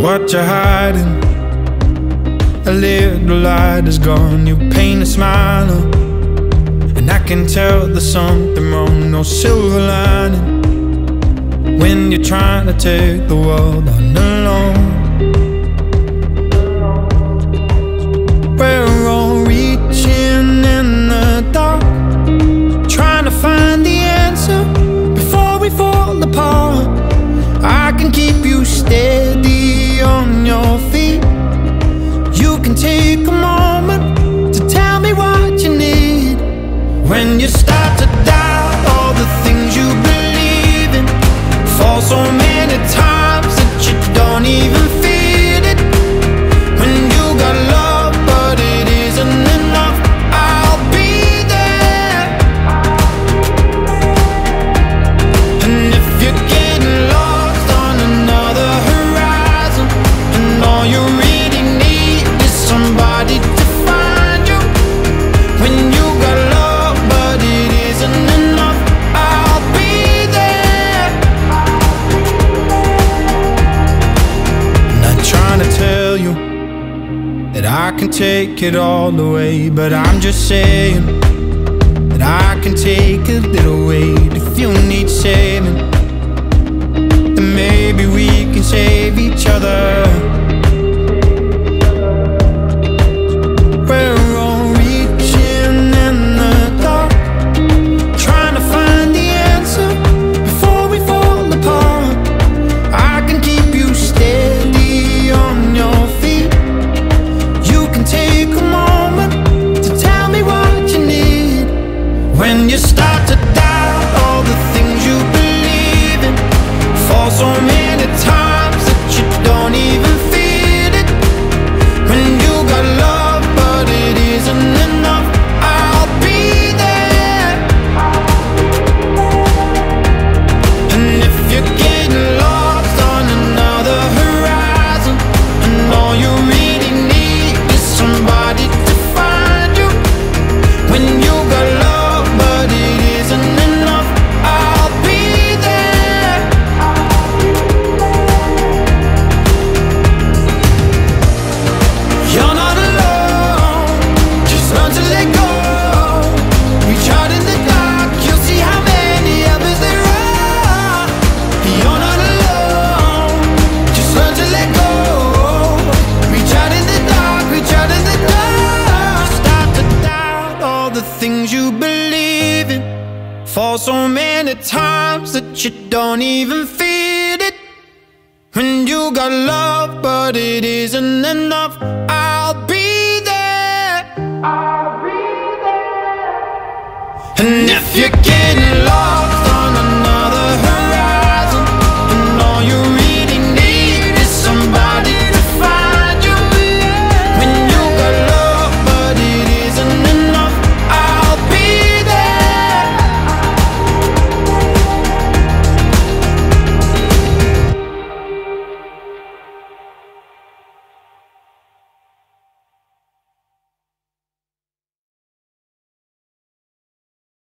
what you're hiding. A little light is gone, you paint a smile on, and I can tell there's something wrong. No silver lining when you're trying to take the world on alone. We're all reaching in the dark, trying to find the answer before we fall apart. I can keep you steady on your feet. You can take a moment to tell me what you need. When you start to doubt all the things you believe in, fall so many times that you don't even feel it. When you got love but it isn't enough, I'll be there. And if you're getting lost on another horizon, and all you really need is somebody to find you. When you got love but it isn't enough, I'll be there. Not trying to tell you that I can take it all away, but I'm just saying that I can take a little weight. If you need saving, then maybe we can save each other. We're all reaching in the dark, trying to find the answer before we fall apart. I can keep you steady on your feet. You can take a moment to tell me what you need. When you start to doubt all the things you believe in, fall so many times that you don't even feel it. When you got love but it isn't enough, I'll be there. And if you're getting lost on another horizon, and all you really need is somebody to find you. When you got love but it isn't enough, I'll be there. You're not alone, just learn to let go. Reach out in the dark, you'll see how many others there are. You're not alone, just learn to let go. Reach out in the dark, reach out in the dark. Start to doubt all the things you believe in, fall so many times that you don't even feel it. When you got love but it isn't enough, I'll be there. I'll be there. And if you're getting lost